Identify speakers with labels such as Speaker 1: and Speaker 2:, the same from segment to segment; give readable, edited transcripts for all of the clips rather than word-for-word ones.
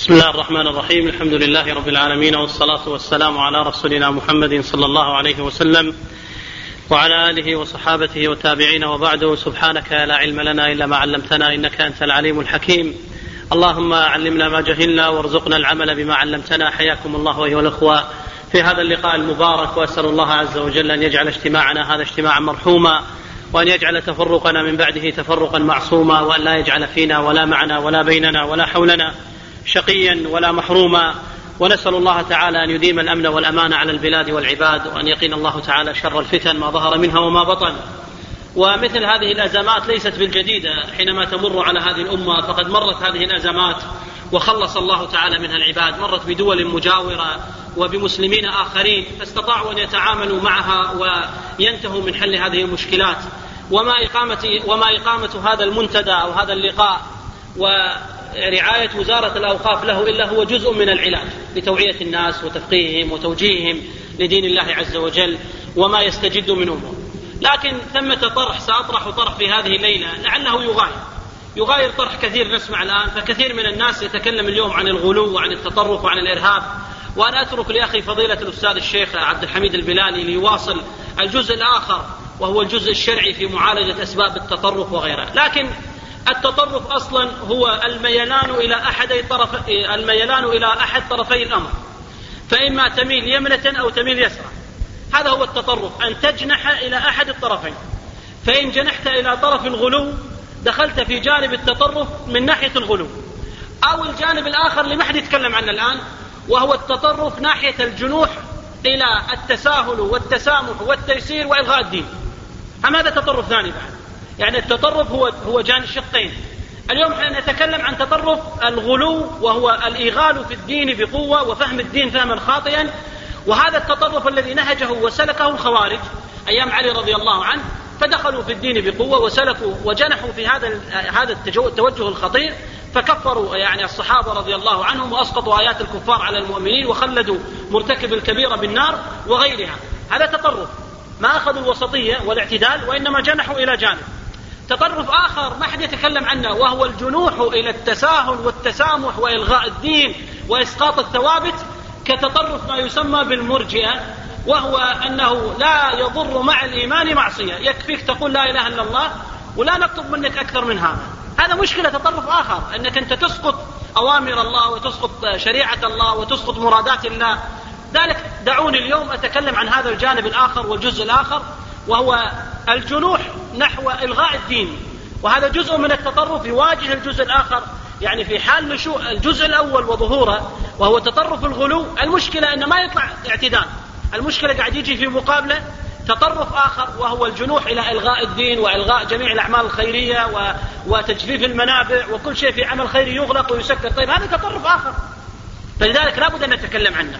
Speaker 1: بسم الله الرحمن الرحيم. الحمد لله رب العالمين، والصلاة والسلام على رسولنا محمد صلى الله عليه وسلم وعلى آله وصحابته والتابعين، وبعد. سبحانك لا علم لنا إلا ما علمتنا إنك أنت العليم الحكيم. اللهم علمنا ما جهلنا وارزقنا العمل بما علمتنا. حياكم الله أيها الأخوة في هذا اللقاء المبارك، وأسأل الله عز وجل أن يجعل اجتماعنا هذا اجتماعا مرحوما، وأن يجعل تفرقنا من بعده تفرقا معصوما، وأن لا يجعل فينا ولا معنا ولا بيننا ولا حولنا شقيا ولا محروما. ونسأل الله تعالى أن يديم الأمن والأمان على البلاد والعباد، وأن يقين الله تعالى شر الفتن ما ظهر منها وما بطن. ومثل هذه الأزمات ليست بالجديدة حينما تمر على هذه الأمة، فقد مرت هذه الأزمات وخلص الله تعالى منها العباد. مرت بدول مجاورة وبمسلمين آخرين فاستطاعوا أن يتعاملوا معها وينتهوا من حل هذه المشكلات. وما إقامة هذا المنتدى أو هذا اللقاء ورعاية وزارة الأوقاف له إلا هو جزء من العلاج لتوعية الناس وتفقيههم وتوجيههم لدين الله عز وجل وما يستجد من أمور. لكن ثمة طرح سأطرح طرح في هذه الليلة لعله يغاير طرح كثير نسمع الآن. فكثير من الناس يتكلم اليوم عن الغلو وعن التطرف وعن الإرهاب، وأنا أترك لأخي فضيلة الأستاذ الشيخ عبد الحميد البلالي ليواصل الجزء الآخر، وهو الجزء الشرعي في معالجة أسباب التطرف وغيرها. لكن التطرف أصلا هو الميلان إلى أحد طرفي الأمر، فإما تميل يمنة أو تميل يسرا. هذا هو التطرف، أن تجنح إلى أحد الطرفين. فإن جنحت إلى طرف الغلو دخلت في جانب التطرف من ناحية الغلو، أو الجانب الآخر اللي ما حد يتكلم عنه الآن، وهو التطرف ناحية الجنوح إلى التساهل والتسامح والتيسير وإلغاء الدين. هذا تطرف ثاني بعد. يعني التطرف هو جانب شقين. اليوم نتكلم عن تطرف الغلو، وهو الإيغال في الدين بقوة وفهم الدين فهما خاطئا. وهذا التطرف الذي نهجه وسلكه الخوارج أيام علي رضي الله عنه، فدخلوا في الدين بقوة وسلكوا وجنحوا في هذا التوجه الخطير، فكفروا يعني الصحابة رضي الله عنهم، وأسقطوا آيات الكفار على المؤمنين، وخلدوا مرتكب الكبيرة بالنار وغيرها. هذا تطرف، ما أخذوا الوسطية والاعتدال، وإنما جنحوا إلى جانب. تطرف آخر ما حد يتكلم عنه، وهو الجنوح إلى التساهل والتسامح وإلغاء الدين وإسقاط الثوابت، كتطرف ما يسمى بالمرجئة، وهو أنه لا يضر مع الإيمان معصية، يكفيك تقول لا إله إلا الله ولا نطلب منك أكثر من هذا. هذا مشكلة تطرف آخر، أنك أنت تسقط أوامر الله وتسقط شريعة الله وتسقط مرادات الله. ذلك دعوني اليوم أتكلم عن هذا الجانب الآخر والجزء الآخر، وهو الجنوح نحو إلغاء الدين. وهذا جزء من التطرف يواجه الجزء الآخر، يعني في حال نشوء الجزء الأول وظهوره وهو تطرف الغلو. المشكلة أنه ما يطلع اعتدال، المشكلة قاعد يجي في مقابلة تطرف آخر، وهو الجنوح إلى إلغاء الدين وإلغاء جميع الأعمال الخيرية وتجفيف المنابع، وكل شيء في عمل خيري يغلق ويسكر. طيب هذا تطرف آخر، فلذلك لا بد أن نتكلم عنه.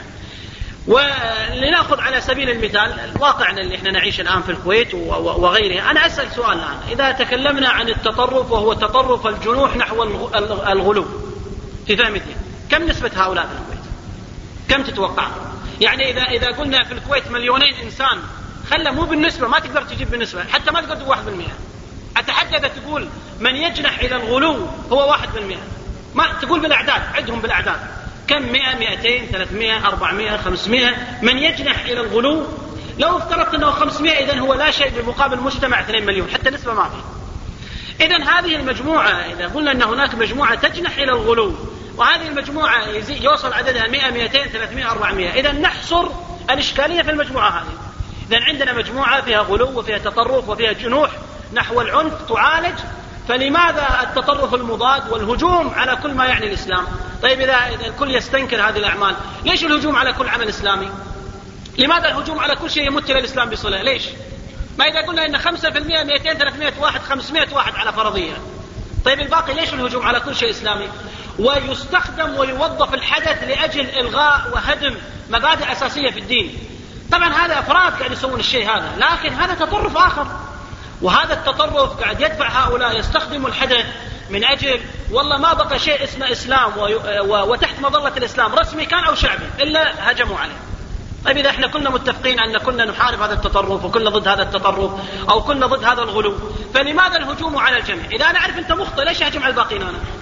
Speaker 1: ولنأخذ على سبيل المثال الواقع اللي احنا نعيش الآن في الكويت وغيرها. أنا أسأل سؤال الآن، إذا تكلمنا عن التطرف وهو تطرف الجنوح نحو الغلو في فهم الدين، كم نسبة هؤلاء في الكويت؟ كم تتوقع؟ يعني إذا قلنا في الكويت 2,000,000 إنسان، خلى مو بالنسبة، ما تقدر تجيب بالنسبة، حتى ما تقدر تقول 1%. أتحدى إذا تقول من يجنح إلى الغلو هو 1%، ما تقول بالأعداد، عدهم بالأعداد، كم؟ 100 200 300 400 500 من يجنح إلى الغلو. لو افترضت أنه 500، إذن هو لا شيء بمقابل مجتمع 2 مليون، حتى نسبة ما فيه. إذن هذه المجموعة، إذا قلنا أن هناك مجموعة تجنح إلى الغلو، وهذه المجموعة يوصل عددها 100 200 300 400، إذن نحصر الإشكالية في المجموعة هذه. إذن عندنا مجموعة فيها غلو وفيها تطرف وفيها جنوح نحو العنف تعالج. فلماذا التطرف المضاد والهجوم على كل ما يعني الإسلام؟ طيب إذا الكل يستنكر هذه الأعمال، ليش الهجوم على كل عمل إسلامي؟ لماذا الهجوم على كل شيء يمت إلى الإسلام بصلة؟ ليش؟ ما إذا قلنا إن 5% 200 300 واحد 500 واحد على فرضية، طيب الباقي ليش الهجوم على كل شيء إسلامي؟ ويستخدم ويوظف الحدث لأجل إلغاء وهدم مبادئ أساسية في الدين. طبعا هذا أفراد قاعد يسوون الشيء هذا، لكن هذا تطرف آخر. وهذا التطرف قاعد يدفع هؤلاء يستخدموا الحدث من أجل والله ما بقى شيء اسمه إسلام وتحت مظلة الإسلام رسمي كان أو شعبي إلا هجموا عليه. طيب إذا احنا كنا متفقين أن كنا نحارب هذا التطرف وكنا ضد هذا التطرف أو كنا ضد هذا الغلو، فلماذا الهجوم على الجميع؟ إذا أنا أعرف أنت مخطئ ليش أهجم على الباقين أنا؟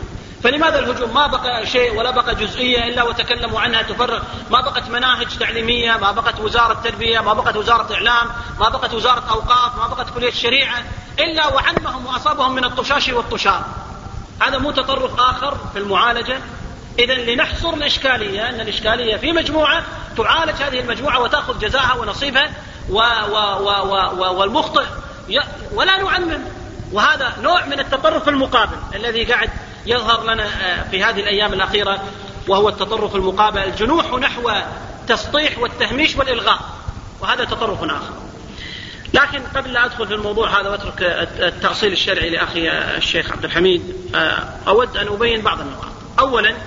Speaker 1: فلماذا الهجوم؟ ما بقى شيء ولا بقى جزئية إلا وتكلموا عنها تفرق، ما بقت مناهج تعليمية، ما بقت وزارة تربية، ما بقت وزارة إعلام، ما بقت وزارة أوقاف، ما بقت كلية الشريعة، إلا وعمهم وأصابهم من الطشاش والطشار. هذا مو تطرف آخر في المعالجة؟ إذن لنحصر الإشكالية، أن الإشكالية في مجموعة تعالج هذه المجموعة وتأخذ جزاها ونصيبها والمخطئ ولا نعمم. وهذا نوع من التطرف المقابل الذي قاعد يظهر لنا في هذه الأيام الأخيرة، وهو التطرف المقابل، الجنوح نحو التسطيح والتهميش والإلغاء، وهذا تطرف آخر. لكن قبل لا أدخل في الموضوع هذا وأترك التأصيل الشرعي لأخي الشيخ عبد الحميد، أود أن أبين بعض النقاط. أولا،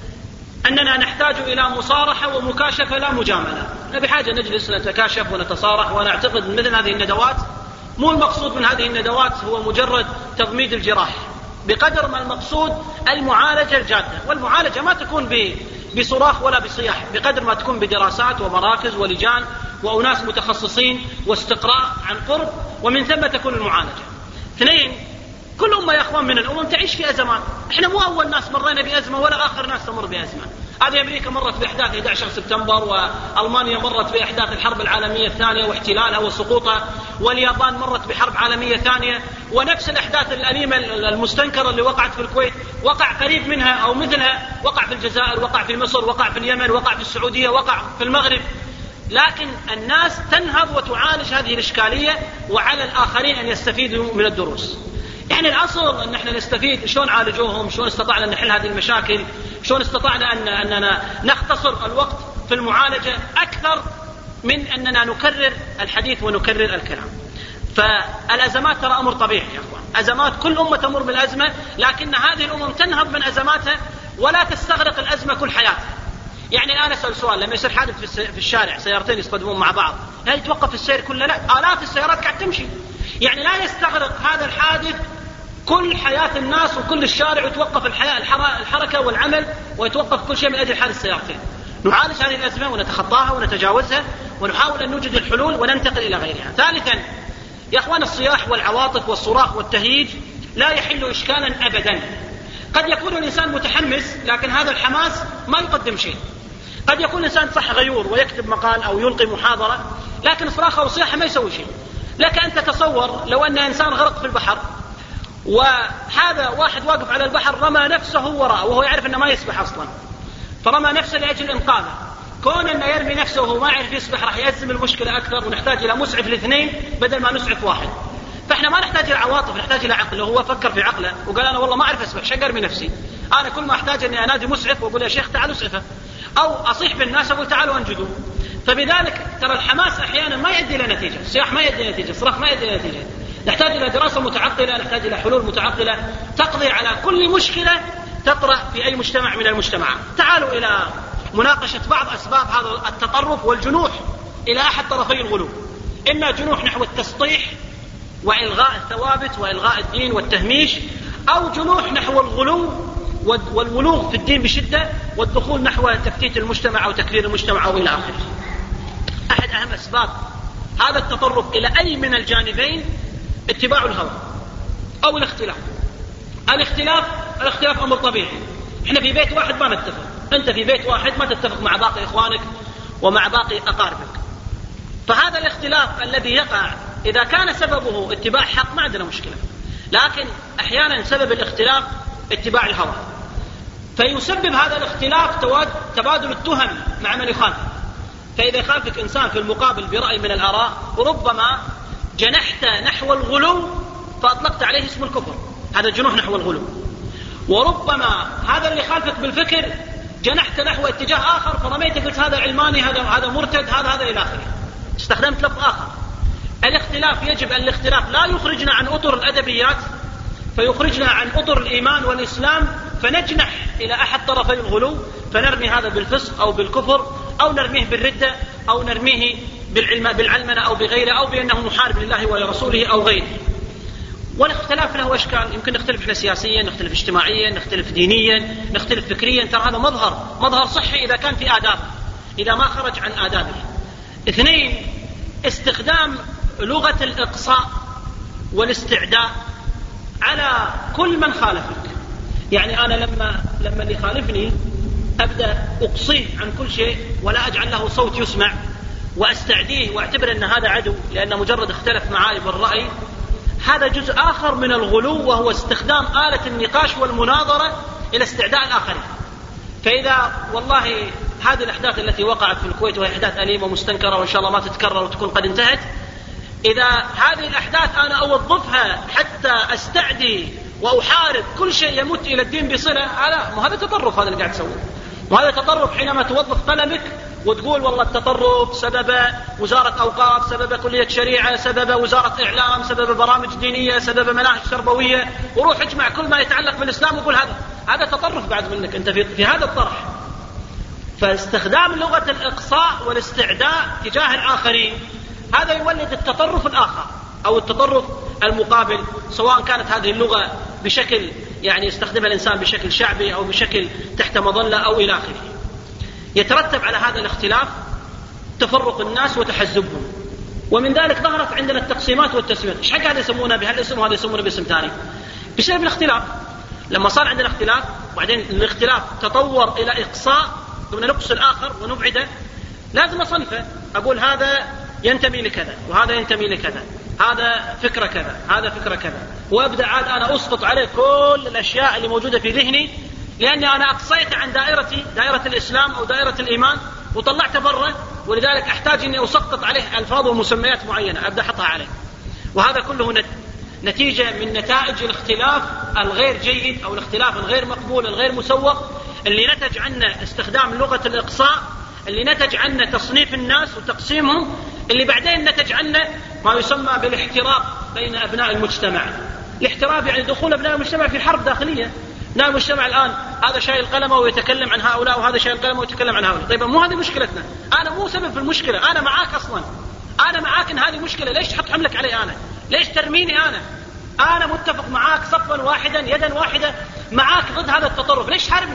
Speaker 1: أننا نحتاج إلى مصارحة ومكاشفة لا مجاملة. بحاجة نجلس نتكاشف ونتصارح، وأنا أعتقد مثل هذه الندوات مو المقصود من هذه الندوات هو مجرد تضميد الجراح، بقدر ما المقصود المعالجة الجادة. والمعالجة ما تكون بصراخ ولا بصياح، بقدر ما تكون بدراسات ومراكز ولجان وأناس متخصصين واستقراء عن قرب، ومن ثم تكون المعالجة. اثنين، كل أمة يا أخوان من الأمم تعيش في أزمات. إحنا مو أول ناس مرينا بأزمة ولا آخر ناس تمر بأزمة. هذه أمريكا مرت بأحداث 11 سبتمبر، وألمانيا مرت بأحداث الحرب العالمية الثانية واحتلالها وسقوطها، واليابان مرت بحرب عالمية ثانية، ونفس الأحداث الأليمة المستنكرة اللي وقعت في الكويت وقع قريب منها أو مثلها، وقع في الجزائر، وقع في مصر، وقع في اليمن، وقع في السعودية، وقع في المغرب. لكن الناس تنهض وتعالج هذه الإشكالية، وعلى الآخرين أن يستفيدوا من الدروس. يعني الأصل أن احنا نستفيد شلون عالجوهم، شلون استطعنا أن نحل هذه المشاكل، شلون استطعنا أننا نختصر الوقت في المعالجة أكثر من أننا نكرر الحديث ونكرر الكلام. فالأزمات ترى أمر طبيعي يا أخوان، أزمات كل أمة تمر بالأزمة، لكن هذه الأمم تنهض من أزماتها ولا تستغرق الأزمة كل حياتها. يعني الآن أسأل سؤال، لما يصير حادث في الشارع، سيارتين يصطدمون مع بعض، هل يتوقف السير كله؟ لا، آلاف السيارات قاعد تمشي. يعني لا يستغرق هذا الحادث كل حياة الناس وكل الشارع، وتوقف الحركة والعمل، ويتوقف كل شيء من أجل حادث السيارتين. نعالج هذه الأزمة ونتخطاها ونتجاوزها، ونحاول أن نوجد الحلول وننتقل إلى غيرها. ثالثا يا أخوان، الصياح والعواطف والصراخ والتهييج لا يحل إشكالا أبدا. قد يكون الإنسان متحمس، لكن هذا الحماس ما يقدم شيء. قد يكون الإنسان صح غيور ويكتب مقال أو يلقي محاضرة، لكن صراخه وصياحه ما يسوي شيء. لك أن تتصور لو أن إنسان غرق في البحر، وهذا واحد واقف على البحر رمى نفسه وراءه وهو يعرف أنه ما يسبح أصلا، فرمى نفسه لأجل إنقاذه. كون أنه يرمي نفسه وهو ما يعرف يسبح راح يأزم المشكلة أكثر، ونحتاج إلى مسعف الاثنين بدل ما نسعف واحد. فإحنا ما نحتاج إلى عواطف، نحتاج إلى عقل. هو فكر في عقله وقال أنا والله ما أعرف أسبح، شو أرمي نفسي؟ أنا كل ما أحتاج أني أنادي مسعف وأقول يا شيخ تعالوا اسعفه، أو أصيح بالناس وأقول تعالوا أنجدوا. فبذلك ترى الحماس أحيانا ما يؤدي إلى نتيجة، الصياح ما يؤدي إلى نتيجة، الصراخ ما يؤدي إلى نتيجة. نحتاج إلى دراسة متعقلة، نحتاج إلى حلول متعقلة تقضي على كل مشكلة تطرأ في أي مجتمع من المجتمعات. تعالوا إلى مناقشة بعض أسباب هذا التطرف والجنوح إلى أحد طرفي الغلو، إما جنوح نحو التسطيح وإلغاء الثوابت وإلغاء الدين والتهميش، أو جنوح نحو الغلو والولوغ في الدين بشدة، والدخول نحو تفتيت المجتمع أو تكرير المجتمع أو إلى آخره. أحد أهم أسباب هذا التطرف إلى أي من الجانبين اتباع الهوى أو الاختلاف. الاختلاف أمر طبيعي. إحنا في بيت واحد ما نتفق، أنت في بيت واحد ما تتفق مع باقي إخوانك ومع باقي أقاربك. فهذا الاختلاف الذي يقع إذا كان سببه اتباع حق ما عندنا مشكلة، لكن أحيانا سبب الاختلاف اتباع الهوى، فيسبب هذا الاختلاف تبادل التهم مع من يخالف. فإذا يخالفك إنسان في المقابل برأي من الآراء، ربما جنحت نحو الغلو فأطلقت عليه اسم الكفر، هذا جنوح نحو الغلو. وربما هذا اللي خالفك بالفكر جنحت نحو اتجاه آخر فرميت قلت هذا علماني، هذا مرتد، هذا إلى آخره، استخدمت لفظ آخر. الاختلاف يجب أن الاختلاف لا يخرجنا عن أطر الأدبيات، فيخرجنا عن أطر الإيمان والإسلام، فنجنح إلى أحد طرفي الغلو، فنرمي هذا بالفسق أو بالكفر، أو نرميه بالردة، أو نرميه بالعلمنة أو بغيره، أو بأنه محارب لله ولرسوله أو غيره. والاختلاف له أشكال، يمكن نختلف احنا سياسيا، نختلف اجتماعيا، نختلف دينيا، نختلف فكريا. ترى هذا مظهر صحي إذا كان في آداب، إذا ما خرج عن آدابه. اثنين، استخدام لغة الإقصاء والاستعداء على كل من خالفك. يعني أنا لما اللي يخالفني أبدأ أقصيه عن كل شيء ولا أجعل له صوت يسمع وأستعديه وأعتبر أن هذا عدو لأنه مجرد اختلف معي بالرأي، هذا جزء آخر من الغلو، وهو استخدام آلة النقاش والمناظرة إلى استعداء الآخرين. فإذا والله هذه الأحداث التي وقعت في الكويت وهي أحداث أليمة ومستنكرة وإن شاء الله ما تتكرر وتكون قد انتهت، إذا هذه الأحداث أنا أوظفها حتى أستعدي وأحارب كل شيء يمت إلى الدين بصلة، هذا تطرف، هذا اللي قاعد تسويه. وهذا تطرف حينما توظف قلمك وتقول والله التطرف سبب وزارة أوقاف، سبب كلية شريعة، سبب وزارة إعلام، سبب برامج دينية، سبب مناهج تربوية، وروح اجمع كل ما يتعلق بالإسلام وقول هذا تطرف بعد منك أنت في هذا الطرح. فاستخدام لغة الإقصاء والاستعداء تجاه الآخرين هذا يولد التطرف الآخر أو التطرف المقابل، سواء كانت هذه اللغة بشكل يعني يستخدمها الإنسان بشكل شعبي أو بشكل تحت مظلة أو إلى آخره. يترتب على هذا الاختلاف تفرق الناس وتحزبهم، ومن ذلك ظهرت عندنا التقسيمات والتسميات. ايش حق هذا يسمونها بهالاسم وهذا يسمونه باسم ثاني؟ بسبب الاختلاف. لما صار عندنا اختلاف وبعدين الاختلاف تطور إلى إقصاء، ثم نقص الآخر ونبعده، لازم أصنفه، أقول هذا ينتمي لكذا وهذا ينتمي لكذا، هذا فكرة كذا هذا فكرة كذا، وأبدأ عاد أنا أسقط عليه كل الأشياء اللي موجودة في ذهني، لأني أنا أقصيت عن دائرتي، دائرة الإسلام أو دائرة الإيمان، وطلعت برا، ولذلك أحتاج أني أسقط عليه ألفاظ ومسميات معينة أبدأ أحطها عليه. وهذا كله نتيجة من نتائج الاختلاف الغير جيد أو الاختلاف الغير مقبول الغير مسوق، اللي نتج عنه استخدام لغة الإقصاء، اللي نتج عنه تصنيف الناس وتقسيمهم، اللي بعدين نتج عنه ما يسمى بالاحتراق بين أبناء المجتمع. الاحتراق يعني دخول أبناء المجتمع في حرب داخلية. أبناء المجتمع الآن هذا شايل القلم ويتكلم عن هؤلاء وهذا شايل القلم ويتكلم عن هؤلاء. طيب مو هذه مشكلتنا، أنا مو سبب في المشكلة، أنا معاك أصلا، أنا معاك إن هذه مشكلة، ليش تحط حملك علي أنا؟ ليش ترميني أنا متفق معاك صفا واحدا يدا واحدة معاك ضد هذا التطرف، ليش تحاربني؟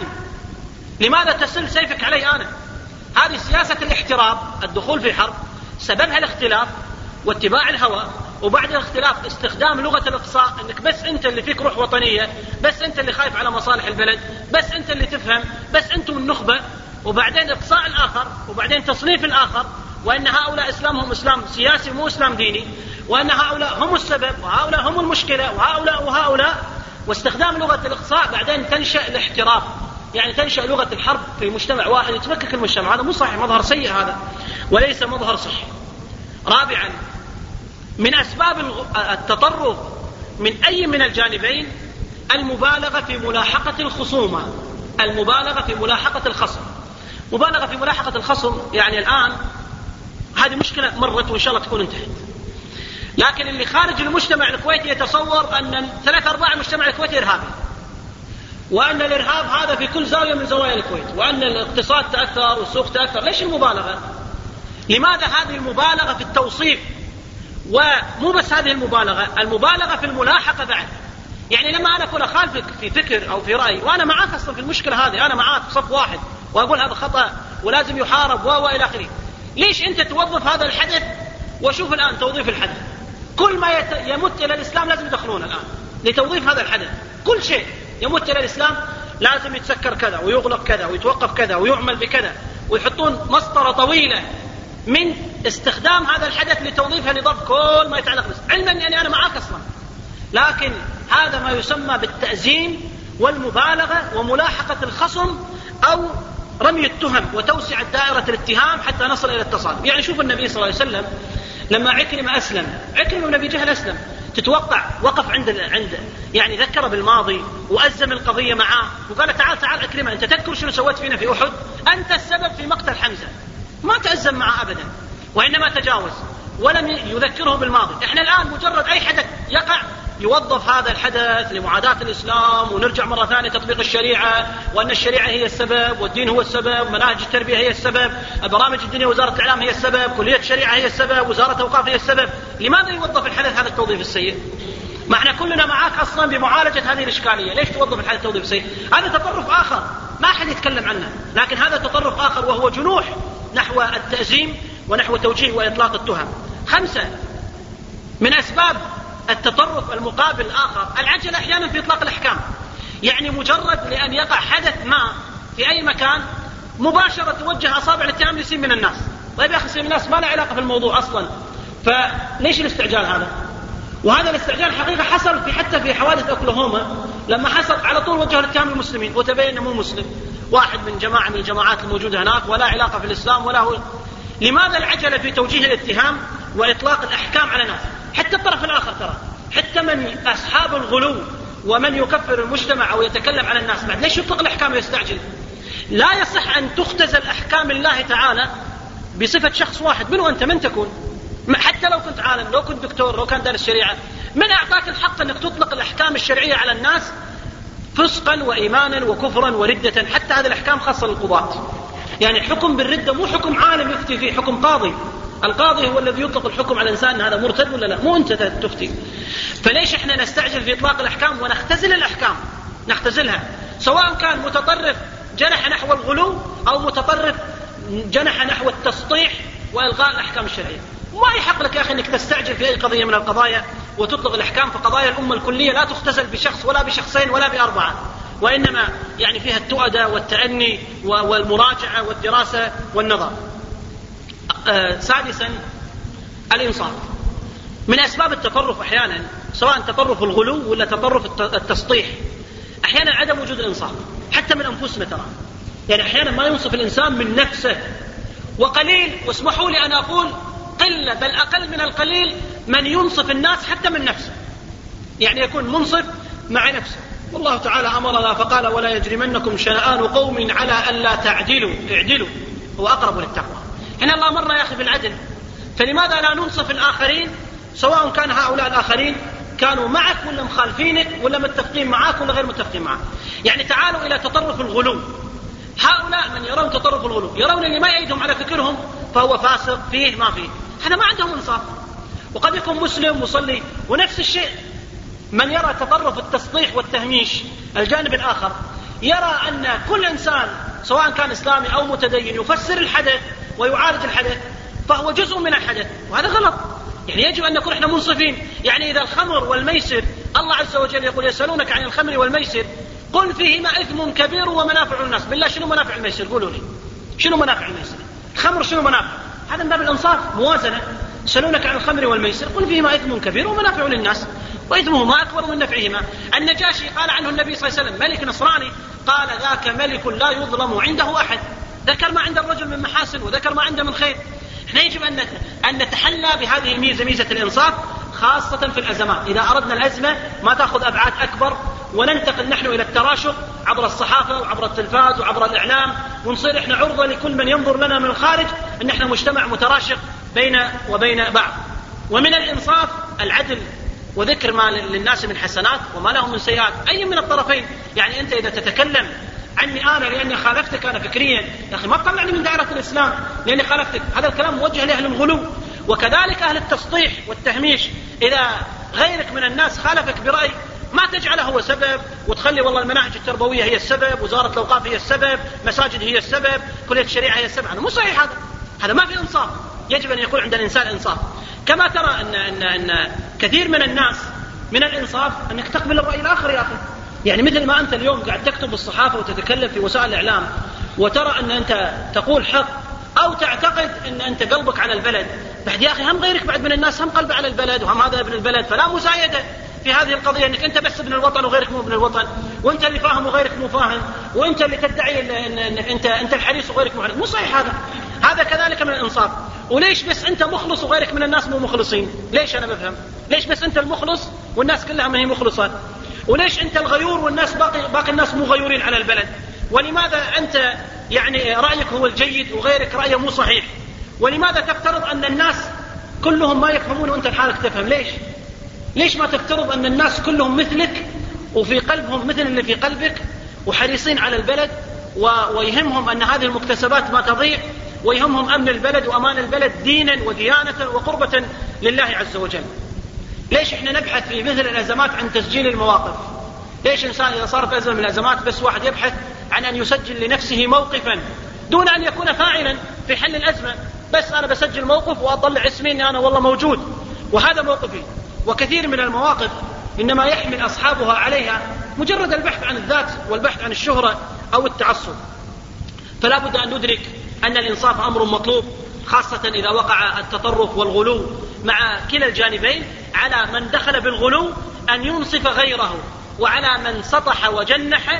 Speaker 1: لماذا تسل سيفك علي أنا؟ هذه سياسة الاحتراب، الدخول في حرب سببها الاختلاف واتباع الهوى، وبعد الاختلاف استخدام لغة الإقصاء، انك بس انت اللي فيك روح وطنية، بس انت اللي خايف على مصالح البلد، بس انت اللي تفهم، بس انتم النخبة، وبعدين إقصاء الآخر، وبعدين تصنيف الآخر، وأن هؤلاء إسلامهم إسلام سياسي مو إسلام ديني، وأن هؤلاء هم السبب وهؤلاء هم المشكلة وهؤلاء، واستخدام لغة الإقصاء. بعدين تنشأ الاحتراف، يعني تنشأ لغة الحرب في مجتمع واحد، يتفكك المجتمع. هذا مو صحيح، مظهر سيء هذا وليس مظهر صحي. رابعا، من أسباب التطرف من أي من الجانبين المبالغة في ملاحقة الخصومة، المبالغة في ملاحقة الخصم. مبالغة في ملاحقة الخصم يعني الآن هذه مشكلة مرت وإن شاء الله تكون انتهت، لكن اللي خارج المجتمع الكويتي يتصور أن 3/4 المجتمع الكويتي إرهابي، وأن الإرهاب هذا في كل زاوية من زوايا الكويت، وأن الاقتصاد تأثر والسوق تأثر. ليش المبالغة؟ لماذا هذه المبالغة في التوصيف؟ ومو بس هذه المبالغة في الملاحقة بعد. يعني لما أنا أكون أخالفك في فكر أو في رأي وأنا معك أصلا في المشكلة هذه، أنا معك في صف واحد وأقول هذا خطأ ولازم يحارب وإلى آخره، ليش أنت توظف هذا الحدث؟ وشوف الآن توظيف الحدث، كل ما يمت إلى الإسلام لازم يدخلون الآن لتوظيف هذا الحدث. كل شيء يمت إلى الإسلام لازم يتسكر كذا ويغلق كذا ويتوقف كذا ويعمل بكذا، ويحطون مسطرة طويلة من استخدام هذا الحدث لتوظيفها لضرب كل ما يتعلق بس، علما أني أنا معك أصلا. لكن هذا ما يسمى بالتأزيم والمبالغة وملاحقة الخصم أو رمي التهم وتوسعة دائرة الاتهام حتى نصل إلى التصالح. يعني شوف النبي صلى الله عليه وسلم لما عكرمة أسلم، عكرمة بن أبي جهل أسلم، تتوقع وقف عند يعني ذكر بالماضي وأزم القضية معاه وقال تعال عكرمة، أنت تذكر شنو سويت فينا في أحد؟ أنت السبب في مقتل حمزة. ما تأزم معه أبدا، وإنما تجاوز ولم يذكره بالماضي. إحنا الآن مجرد أي حدث يقع يوظف هذا الحدث لمعاداة الإسلام، ونرجع مرة ثانية تطبيق الشريعة، وأن الشريعة هي السبب والدين هو السبب، مناهج التربية هي السبب، برامج الدنيا وزارة الإعلام هي السبب، كلية الشريعة هي السبب، وزارة أوقاف هي السبب. لماذا يوظف الحدث هذا التوظيف السيء؟ ما احنا كلنا معاك أصلا بمعالجة هذه الإشكالية، ليش توظف الحدث التوظيف السيء؟ هذا تطرف آخر ما أحد يتكلم عنه، لكن هذا تطرف آخر وهو جنوح نحو التأزيم ونحو توجيه وإطلاق التهم. 5 من أسباب التطرف المقابل الآخر العجلة أحيانا في إطلاق الأحكام. يعني مجرد لأن يقع حدث ما في أي مكان مباشرة توجه أصابع الاتهام لسين من الناس. طيب يا أخي سين الناس ما له علاقة في الموضوع أصلا، فليش الاستعجال هذا؟ وهذا الاستعجال حقيقة حصل حتى في حوادث أوكلاهوما، لما حصل على طول وجهوا الاتهام للمسلمين وتبين أنه مو مسلم، واحد من جماعة من الجماعات الموجودة هناك ولا علاقة في الإسلام ولا هو. لماذا العجلة في توجيه الاتهام وإطلاق الأحكام على ناس؟ حتى الطرف الآخر ترى، حتى من أصحاب الغلو ومن يكفر المجتمع أو يتكلم على الناس بعد، ليش يطلق الأحكام ويستعجل؟ لا يصح أن تختزل أحكام الله تعالى بصفة شخص واحد. منه أنت؟ من تكون؟ حتى لو كنت عالم، لو كنت دكتور، لو كان دارس الشريعة، من أعطاك الحق أنك تطلق الأحكام الشرعية على الناس فسقا وإيمانا وكفرا وردة؟ حتى هذه الأحكام خاصة للقضاة، يعني حكم بالردة مو حكم عالم يفتي فيه، حكم قاضي. القاضي هو الذي يطلق الحكم على الإنسان هذا مرتد ولا لا، مو أنت تفتي. فليش إحنا نستعجل في إطلاق الأحكام ونختزل الأحكام؟ نختزلها سواء كان متطرف جنح نحو الغلو أو متطرف جنح نحو التسطيح وإلغاء الأحكام الشرعية. ما يحق لك يا أخي أنك تستعجل في أي قضية من القضايا وتطلق الأحكام، فقضايا الأمة الكلية لا تختزل بشخص ولا بشخصين ولا بأربعة، وإنما يعني فيها التؤدة والتأني والمراجعة والدراسة والنظر. سادسا الإنصاف. من أسباب التطرف أحيانا سواء تطرف الغلو ولا تطرف التسطيح، أحيانا عدم وجود الإنصاف حتى من أنفسنا ترى. يعني أحيانا ما ينصف الإنسان من نفسه، وقليل، واسمحوا لي أن أقول قلة بل أقل من القليل من ينصف الناس حتى من نفسه، يعني يكون منصف مع نفسه. والله تعالى أمرنا فقال ولا يجرمنكم شنآن قوم على ألا تعدلوا، اعدلوا هو أقرب للتقوى. هنا الله أمرنا يا أخي بالعدل، فلماذا لا ننصف الآخرين سواء كان هؤلاء الآخرين كانوا معك ولا مخالفينك ولا متفقين معك ولا غير متفقين معك؟ يعني تعالوا إلى تطرف الغلو. هؤلاء من يرون تطرف الغلو يرون اللي ما يأيدهم على فكرهم فهو فاسق، فيه ما فيه، هذا ما عندهم إنصاف. وقد يكون مسلم مصلي. ونفس الشيء من يرى تطرف التسطيح والتهميش، الجانب الآخر يرى أن كل إنسان سواء كان إسلامي أو متدين يفسر الحدث ويعالج الحدث فهو جزء من الحدث، وهذا غلط. يعني يجب أن نكون احنا منصفين. يعني إذا الخمر والميسر الله عز وجل يقول يسألونك عن الخمر والميسر قل فيهما إثم كبير ومنافع الناس. بالله شنو منافع الميسر؟ قولوا لي شنو منافع الميسر؟ الخمر شنو منافع؟ هذا من باب الإنصاف، موازنة. يسألونك عن الخمر والميسر قل فيهما إثم كبير ومنافع للناس وإثمهما أكبر من نفعهما. النجاشي قال عنه النبي صلى الله عليه وسلم ملك نصراني، قال ذاك ملك لا يظلم عنده أحد. ذكر ما عند الرجل من محاسن وذكر ما عنده من خير. احنا يجب أن نتحلى بهذه الميزة، ميزة الإنصاف، خاصة في الأزمات. إذا أردنا الأزمة ما تأخذ أبعاد أكبر وننتقل نحن إلى التراشق عبر الصحافة وعبر التلفاز وعبر الإعلام، ونصير إحنا عرضة لكل من ينظر لنا من الخارج أن إحنا مجتمع متراشق بين وبين بعض. ومن الإنصاف العدل وذكر ما للناس من حسنات وما لهم من سيئات، أي من الطرفين. يعني أنت إذا تتكلم عني أنا لأني خالفتك أنا فكريا، يا أخي ما تطلعني من دائرة الإسلام لأني خالفتك، هذا الكلام موجه لأهل الغلو. وكذلك أهل التسطيح والتهميش، إذا غيرك من الناس خالفك برأي ما تجعله هو سبب وتخلي والله المناهج التربوية هي السبب، وزارة الأوقاف هي السبب، مساجد هي السبب، كلية الشريعة هي السبب. هذا مو صحيح، هذا ما في إنصاف. يجب أن يكون عند الإنسان إنصاف. كما ترى أن كثير من الناس من الإنصاف أنك تقبل الرأي الآخر يا أخي. يعني مثل ما أنت اليوم قاعد تكتب بالصحافة وتتكلم في وسائل الإعلام وترى أن أنت تقول حق أو تعتقد أن أنت قلبك على البلد، بعد يا أخي هم غيرك بعد من الناس هم قلبه على البلد وهم هذا ابن البلد. فلا مسايدة في هذه القضية أنك أنت بس ابن الوطن وغيرك مو ابن الوطن، وأنت اللي فاهم وغيرك مو فاهم، وأنت اللي تدعي أنك أنت الحريص وغيرك مو حريص. مو صحيح هذا كذلك من الإنصاف. وليش بس أنت مخلص وغيرك من الناس مو مخلصين؟ ليش أنا بفهم؟ ليش بس أنت المخلص والناس كلها ما هي مخلصات؟ وليش أنت الغيور والناس باقي الناس مو غيورين على البلد؟ ولماذا أنت يعني رأيك هو الجيد وغيرك رأيه مو صحيح؟ ولماذا تفترض أن الناس كلهم ما يفهمون وأنت لحالك تفهم؟ ليش ما تفترض أن الناس كلهم مثلك وفي قلبهم مثل اللي في قلبك وحريصين على البلد ويهمهم أن هذه المكتسبات ما تضيع، ويهمهم أمن البلد وأمان البلد دينا وديانة وقربة لله عز وجل؟ ليش إحنا نبحث في مثل الأزمات عن تسجيل المواقف؟ ليش إنسان إذا صار في أزمة من الأزمات بس واحد يبحث عن أن يسجل لنفسه موقفا دون أن يكون فاعلا في حل الأزمة؟ بس أنا بسجل موقف وأطلع اسمي أني أنا والله موجود وهذا موقفي. وكثير من المواقف إنما يحمل أصحابها عليها مجرد البحث عن الذات والبحث عن الشهرة أو التعصب. فلا بد أن ندرك أن الإنصاف أمر مطلوب، خاصة إذا وقع التطرف والغلو مع كلا الجانبين. على من دخل بالغلو أن ينصف غيره، وعلى من سطح وجنح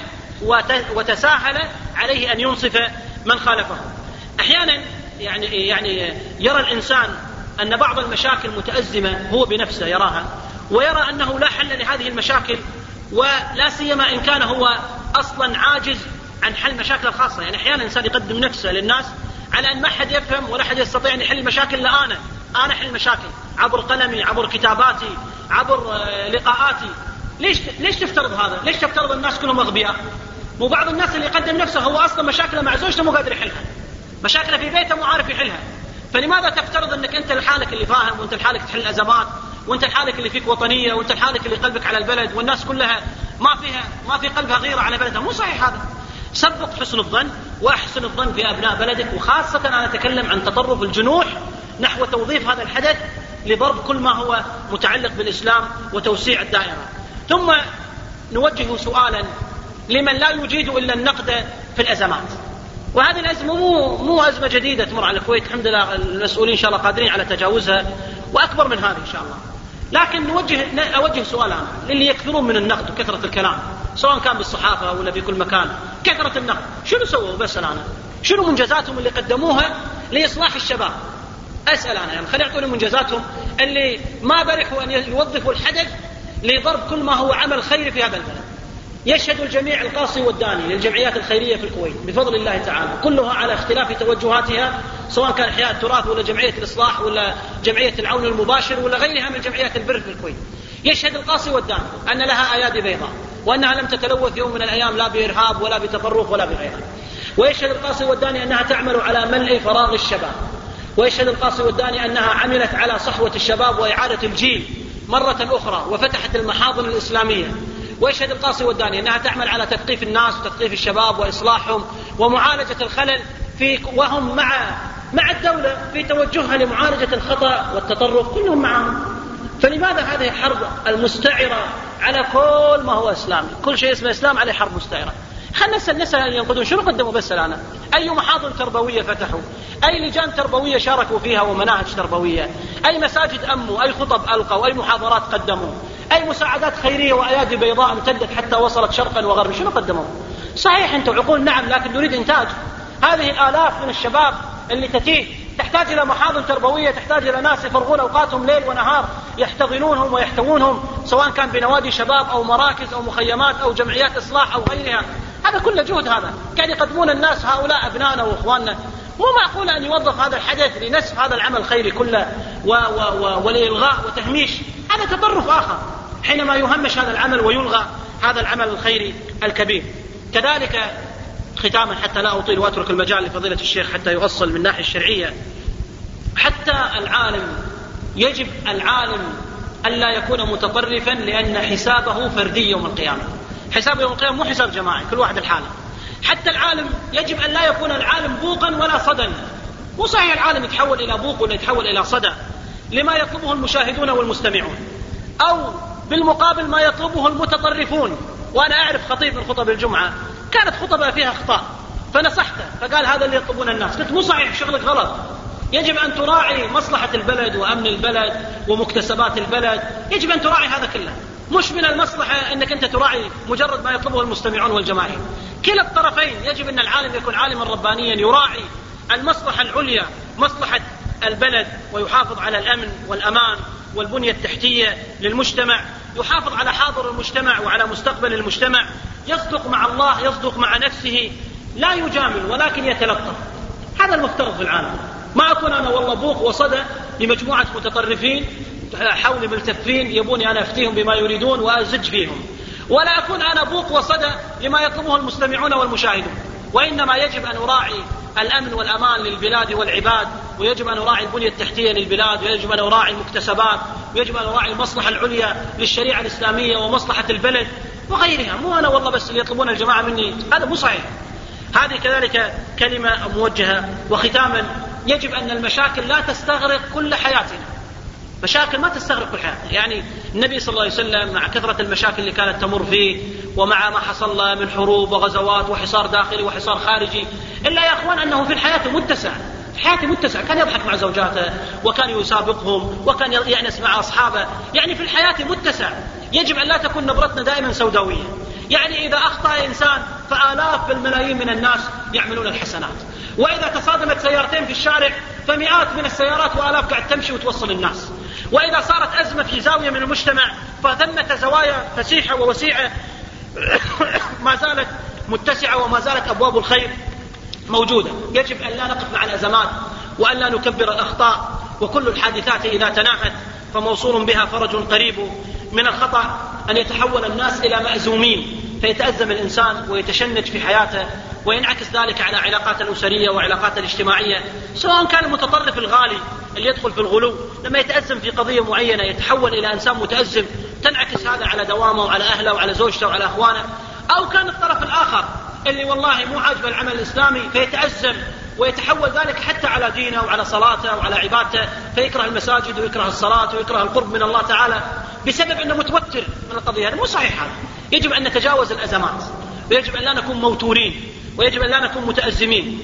Speaker 1: وتساهل عليه أن ينصف من خالفه. أحيانا يعني يرى الإنسان أن بعض المشاكل متأزمة هو بنفسه يراها، ويرى أنه لا حل لهذه المشاكل، ولا سيما إن كان هو أصلا عاجز عن حل مشاكل الخاصة. يعني أحيانا الإنسان يقدم نفسه للناس على أن ما حد يفهم ولا حد يستطيع أن يحل المشاكل إلا أنا أحل المشاكل عبر قلمي، عبر كتاباتي، عبر لقاءاتي. ليش تفترض هذا؟ ليش تفترض الناس كلهم أغبياء؟ مو بعض الناس اللي يقدم نفسه هو أصلا مشاكله مع زوجته مو قادر يحلها، مشاكله في بيته مو عارف يحلها. فلماذا تفترض أنك أنت لحالك اللي فاهم، وأنت لحالك تحل الأزمات، وأنت لحالك اللي فيك وطنية، وأنت لحالك اللي قلبك على البلد، والناس كلها ما في قلبها غيرة على بلدها؟ مو صحيح هذا. سبق حسن الظن وأحسن الظن في أبناء بلدك، وخاصة أنا أتكلم عن تطرف الجنوح نحو توظيف هذا الحدث لضرب كل ما هو متعلق بالإسلام وتوسيع الدائرة. ثم نوجه سؤالا لمن لا يجيد إلا النقد في الأزمات. وهذه الأزمة مو أزمة جديدة تمر على الكويت، الحمد لله المسؤولين إن شاء الله قادرين على تجاوزها، وأكبر من هذه إن شاء الله. لكن أوجه سؤال أنا للي يكثرون من النقد وكثرة الكلام، سواء كان بالصحافة ولا في كل مكان، كثرة النقد شنو سووا؟ بس أنا شنو منجزاتهم اللي قدموها لإصلاح الشباب؟ أسأل أنا يعني، خلي يعطوني منجزاتهم اللي ما برحوا أن يوظفوا الحدث لضرب كل ما هو عمل خيري في هذا البلد. يشهد الجميع القاصي والداني للجمعيات الخيرية في الكويت بفضل الله تعالى، كلها على اختلاف توجهاتها، سواء كان إحياء التراث ولا جمعية الإصلاح ولا جمعية العون المباشر ولا غيرها من جمعيات البر في الكويت. يشهد القاصي والداني أن لها أيادي بيضاء، وأنها لم تتلوث يوم من الأيام لا بإرهاب ولا بتطرف ولا بغيرها. ويشهد القاصي والداني أنها تعمل على ملء فراغ الشباب. ويشهد القاصي والداني أنها عملت على صحوة الشباب وإعادة الجيل مرة أخرى، وفتحت المحاضن الإسلامية. ويشهد القاصي والداني أنها تعمل على تثقيف الناس وتثقيف الشباب وإصلاحهم ومعالجة الخلل وهم مع الدولة في توجهها لمعالجة الخطأ والتطرف، كلهم معهم. فلماذا هذه الحرب المستعرة على كل ما هو إسلامي؟ كل شيء اسمه إسلام عليه حرب مستعرة. خلنا نسأل ينقدون شنو قدموا؟ بس الآن أي محاضن تربوية فتحوا؟ أي لجان تربوية شاركوا فيها ومناهج تربوية؟ أي مساجد أموا؟ أي خطب ألقوا؟ أي محاضرات قدموا؟ أي مساعدات خيرية وأيادي بيضاء امتدت حتى وصلت شرقا وغربا؟ شنو قدموا؟ صحيح أنتم عقول نعم، لكن نريد إنتاج. هذه الآلاف من الشباب اللي تتيه تحتاج إلى محاضن تربوية، تحتاج إلى ناس يفرغون أوقاتهم ليل ونهار يحتضنونهم ويحتوونهم، سواء كان بنوادي شباب أو مراكز أو مخيمات أو جمعيات إصلاح أو غيرها. هذا كله جهد، هذا كان يقدمون الناس هؤلاء أبنائنا وإخواننا. مو معقول أن يوظف هذا الحدث لنسف هذا العمل الخيري كله ولإلغاء وتهميش. هذا تطرف آخر حينما يهمش هذا العمل ويلغى هذا العمل الخيري الكبير. كذلك ختاما حتى لا أطيل وأترك المجال لفضيلة الشيخ حتى يؤصل من الناحية الشرعية، حتى يجب العالم ألا يكون متطرفا، لأن حسابه فردي يوم القيامة. حساب يوم القيامة مو حساب جماعي كل واحد الحالة. حتى العالم يجب أن لا يكون العالم بوقا ولا صدا. مو صحيح العالم يتحول إلى بوق ولا يتحول إلى صدى لما يطلبه المشاهدون والمستمعون، أو بالمقابل ما يطلبه المتطرفون. وأنا أعرف خطيب من خطب الجمعة كانت خطبة فيها أخطاء فنصحته، فقال هذا اللي يطلبون الناس. قلت مو صحيح، شغلك غلط. يجب أن تراعي مصلحة البلد وأمن البلد ومكتسبات البلد، يجب أن تراعي هذا كله. مش من المصلحة أنك أنت تراعي مجرد ما يطلبه المستمعون والجماهير. كلا الطرفين يجب أن العالم يكون عالما ربانيا يراعي المصلحة العليا، مصلحة البلد، ويحافظ على الأمن والأمان والبنية التحتية للمجتمع، يحافظ على حاضر المجتمع وعلى مستقبل المجتمع، يصدق مع الله، يصدق مع نفسه، لا يجامل ولكن يتلطف. هذا المفترض في العالم. ما أكون أنا والله بوق وصدى لمجموعة متطرفين حولي ملتفين يبوني أنا أفتيهم بما يريدون وأزج فيهم، ولا أكون أنا بوق وصدى لما يطلبه المستمعون والمشاهدون. وإنما يجب أن أراعي الأمن والأمان للبلاد والعباد، ويجب أن أراعي البنية التحتية للبلاد، ويجب أن أراعي المكتسبات، ويجب أن أراعي المصلحة العليا للشريعة الإسلامية ومصلحة البلد وغيرها. مو أنا والله بس اللي يطلبون الجماعة مني، هذا مو صحيح. هذه كذلك كلمة موجهة. وختاما، يجب أن المشاكل لا تستغرق كل حياتنا. مشاكل ما تستغرق كل حياتنا. يعني النبي صلى الله عليه وسلم مع كثرة المشاكل اللي كانت تمر فيه ومع ما حصل من حروب وغزوات وحصار داخلي وحصار خارجي، إلا يا أخوان أنه في الحياة متسع، كان يضحك مع زوجاته وكان يسابقهم وكان يأنس مع أصحابه، يعني في الحياة متسع. يجب أن لا تكون نظرتنا دائما سوداوية، يعني إذا أخطأ إنسان فآلاف بالملايين من الناس يعملون الحسنات، وإذا تصادمت سيارتين في الشارع فمئات من السيارات وآلاف قاعد تمشي وتوصل الناس، وإذا صارت أزمة في زاوية من المجتمع فثمة زوايا فسيحة ووسيعة ما زالت متسعة وما زالت أبواب الخير موجودة. يجب أن لا نقف مع الأزمات وأن لا نكبر الأخطاء، وكل الحادثات إذا تناهت فموصول بها فرج قريب. من الخطأ أن يتحول الناس إلى مأزومين فيتأزم الإنسان ويتشنج في حياته، وينعكس ذلك على علاقات الأسرية وعلاقات الاجتماعية، سواء كان المتطرف الغالي اللي يدخل في الغلو لما يتأزم في قضية معينة يتحول إلى إنسان متأزم، تنعكس هذا على دوامه وعلى أهله وعلى زوجته وعلى أخوانه، أو كان الطرف الآخر اللي والله مو عاجبه العمل الإسلامي فيتأزم ويتحول ذلك حتى على دينه وعلى صلاته وعلى عبادته، فيكره المساجد ويكره الصلاة ويكره القرب من الله تعالى بسبب أنه متوتر من القضية. هذا مو صحيح. هذا يجب أن نتجاوز الأزمات، ويجب أن لا نكون موتورين، ويجب أن لا نكون متأزمين،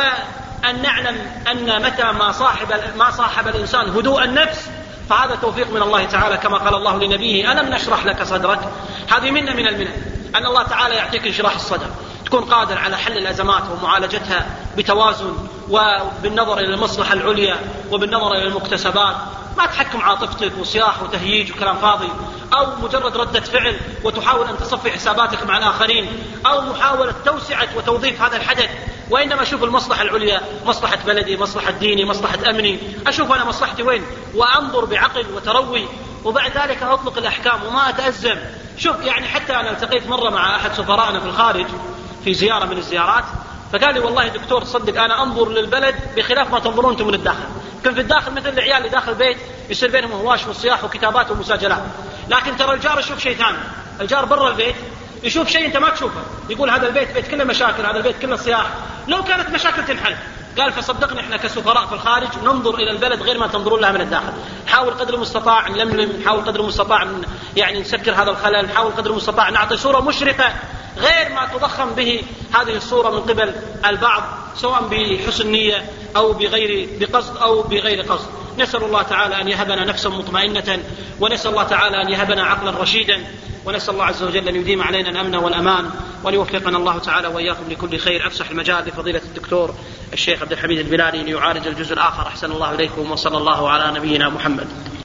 Speaker 1: وأن نعلم أن متى ما صاحب الإنسان هدوء النفس فهذا توفيق من الله تعالى، كما قال الله لنبيه: ألم نشرح لك صدرك. هذه منة من المنن، أن الله تعالى يعطيك انشراح الصدر، تكون قادر على حل الأزمات ومعالجتها بتوازن وبالنظر إلى المصلحة العليا وبالنظر إلى المكتسبات، ما تحكم عاطفتك وصياح وتهييج وكلام فاضي، أو مجرد ردة فعل وتحاول أن تصفي حساباتك مع الآخرين، أو محاولة توسعة وتوظيف هذا الحدث، وإنما أشوف المصلحة العليا، مصلحة بلدي، مصلحة ديني، مصلحة أمني، أشوف أنا مصلحتي وين وأنظر بعقل وتروي، وبعد ذلك أطلق الأحكام وما أتأزم. شوف يعني حتى أنا التقيت مرة مع أحد سفرائنا في الخارج في زيارة من الزيارات، فقال لي: والله دكتور صدق أنا أنظر للبلد بخلاف ما تنظرون أنتم من الداخل. كان في الداخل مثل العيال اللي داخل البيت يصير بينهم هواش وصياح وكتابات ومساجلات، لكن ترى الجار يشوف شيء ثاني، الجار برا البيت يشوف شيء أنت ما تشوفه، يقول هذا البيت بيت كله مشاكل، هذا البيت كله صياح، لو كانت مشاكل تنحل. قال: فصدقنا إحنا كسفراء في الخارج ننظر إلى البلد غير ما تنظرون لها من الداخل، نحاول قدر المستطاع نلملم، نحاول قدر المستطاع يعني نسكر هذا الخلل، نحاول قدر المستطاع نعطي صورة مشرقة غير ما تضخم به هذه الصورة من قبل البعض، سواء بحسن نية أو بقصد أو بغير قصد. نسأل الله تعالى أن يهبنا نفسا مطمئنة، ونسأل الله تعالى أن يهبنا عقلا رشيدا، ونسأل الله عز وجل أن يديم علينا الأمن والأمان، وأن يوفقنا الله تعالى وإياكم لكل خير. أفسح المجال لفضيلة الدكتور الشيخ عبد الحميد البلالي ليعالج الجزء الآخر. أحسن الله إليكم، وصلى الله على نبينا محمد.